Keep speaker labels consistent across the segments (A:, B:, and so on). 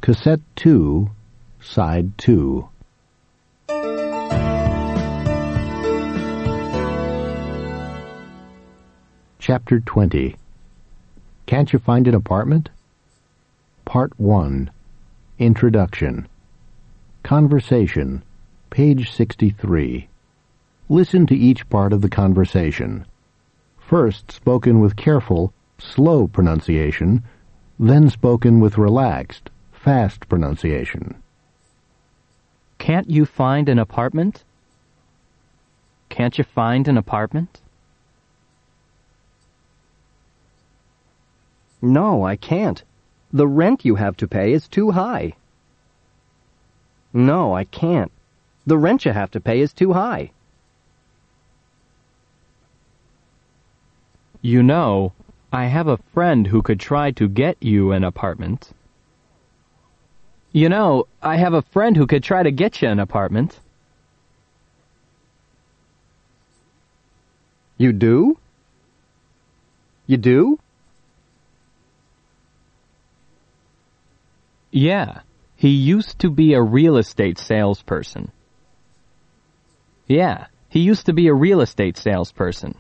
A: Cassette 2, Side 2. Chapter 20. Can't You Find an Apartment? Part 1. Introduction. Conversation. Page 63. Listen to each part of the conversation. First spoken with careful, slow pronunciation, then spoken with relaxed, fast pronunciation.
B: Can't you find an apartment? Can't you find an apartment?
C: No, I can't. The rent you have to pay is too high. No, I can't. The rent you have to pay is too high.
B: You know, I have a friend who could try to get you an apartment. You know, I have a friend who could try to get you an apartment.
C: You do? You do?
B: Yeah, he used to be a real estate salesperson. Yeah, he used to be a real estate salesperson.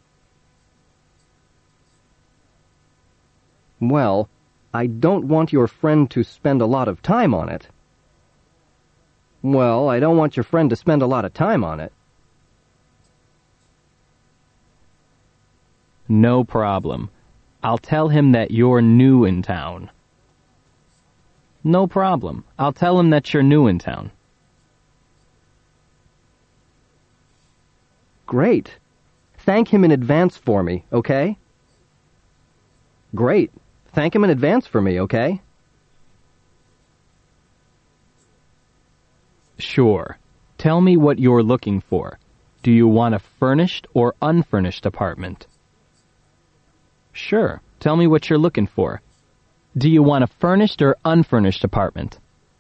C: Well, I don't want your friend to spend a lot of time on it. Well, I don't want your friend to spend a lot of time on it.
B: No problem. I'll tell him that you're new in town. No problem. I'll tell him that you're new in town.
C: Great. Thank him in advance for me, okay? Great. Thank him in advance for me, okay?
B: Sure. Tell me what you're looking for. Do you want a furnished or unfurnished apartment? Sure. Tell me what you're looking for. Do you want a furnished or unfurnished apartment?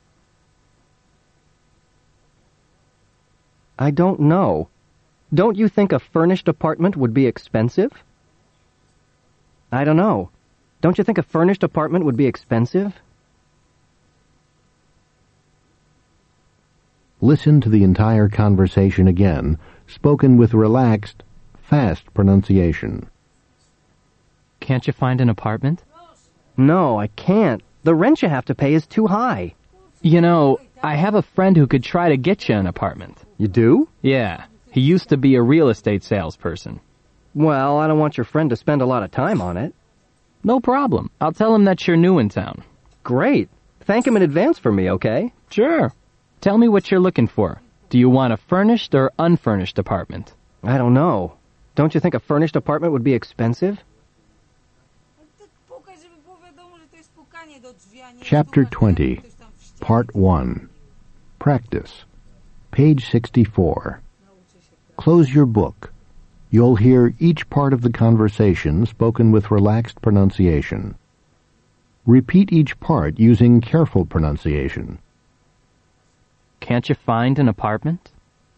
C: I don't know. Don't you think a furnished apartment would be expensive? I don't know. Don't you think a furnished apartment would be expensive?
A: Listen to the entire conversation again, spoken with relaxed, fast pronunciation.
B: Can't you find an apartment?
C: No, I can't. The rent you have to pay is too high.
B: You know, I have a friend who could try to get you an apartment.
C: You do?
B: Yeah, he used to be a real estate salesperson.
C: Well, I don't want your friend to spend a lot of time on it.
B: No problem. I'll tell him that you're new in town.
C: Great. Thank him in advance for me, okay?
B: Sure. Tell me what you're looking for. Do you want a furnished or unfurnished apartment?
C: I don't know. Don't you think a furnished apartment would be expensive?
A: Chapter 20. Part 1. Practice. Page 64. Close your book. You'll hear each part of the conversation spoken with relaxed pronunciation. Repeat each part using careful pronunciation.
B: Can't you find an apartment?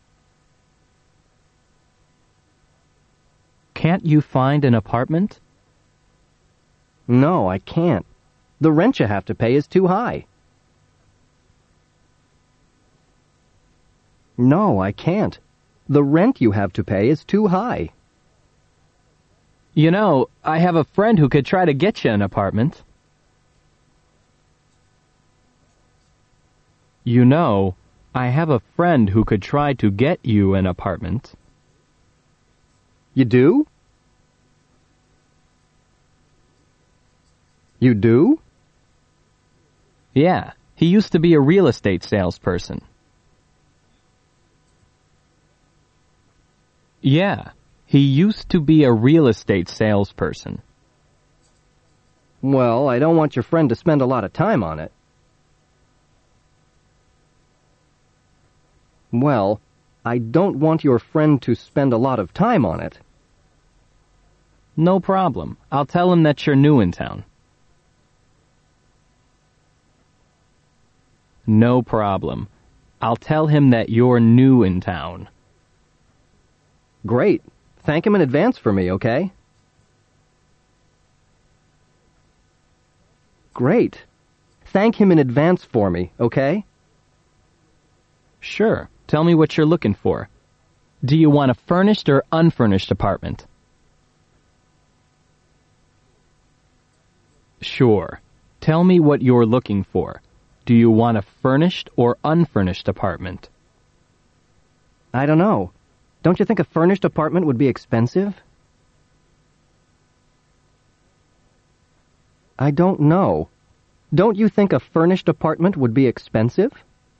B: Can't you find an apartment?
C: No, I can't. The rent you have to pay is too high. No, I can't. The rent you have to pay is too high.
B: You know, I have a friend who could try to get you an apartment. You know, I have a friend who could try to get you an apartment.
C: You do? You do?
B: Yeah, he used to be a real estate salesperson. Yeah, he used to be a real estate salesperson.
C: Well, I don't want your friend to spend a lot of time on it. Well, I don't want your friend to spend a lot of time on it.
B: No problem. I'll tell him that you're new in town. No problem. I'll tell him that you're new in town.
C: Great. Thank him in advance for me, okay? Great. Thank him in advance for me, okay?
B: Sure. Tell me what you're looking for. Do you want a furnished or unfurnished apartment? Sure. Tell me what you're looking for. Do you want a furnished or unfurnished apartment?
C: I don't know. Don't you think a furnished apartment would be expensive? I don't know. Don't you think a furnished apartment would be expensive?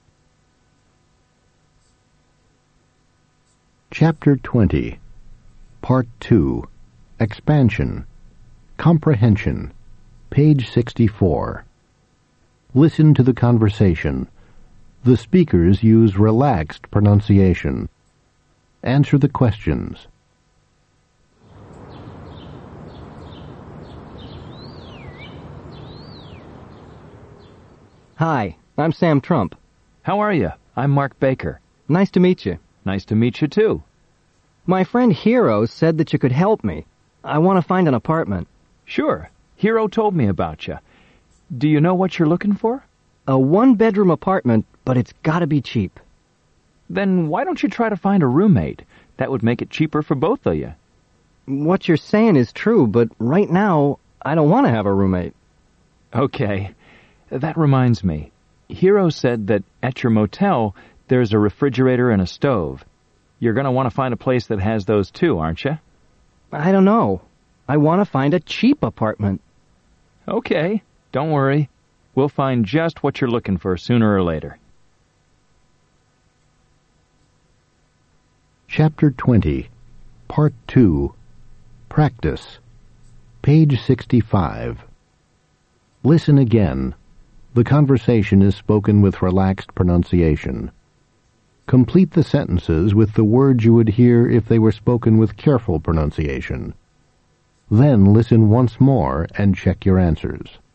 A: Chapter 20, Part 2, Expansion, Comprehension, page 64. Listen to the conversation. The speakers use relaxed pronunciation. Answer the questions.
C: Hi, I'm Sam Trump.
D: How are you? I'm Mark Baker.
C: Nice to meet you.
D: Nice to meet you, too.
C: My friend Hero said that you could help me. I want to find an apartment.
D: Sure. Hero told me about you. Do you know what you're looking for?
C: A one-bedroom apartment, but it's got to be cheap.
D: Then why don't you try to find a roommate? That would make it cheaper for both of you.
C: What you're saying is true, but right now, I don't want to have a roommate.
D: Okay. That reminds me. Hero said that at your motel, there's a refrigerator and a stove. You're going to want to find a place that has those too, aren't you?
C: I don't know. I want to find a cheap apartment.
D: Okay. Don't worry. We'll find just what you're looking for sooner or later.
A: Chapter 20, Part 2, Practice, page 65. Listen again. The conversation is spoken with relaxed pronunciation. Complete the sentences with the words you would hear if they were spoken with careful pronunciation. Then listen once more and check your answers.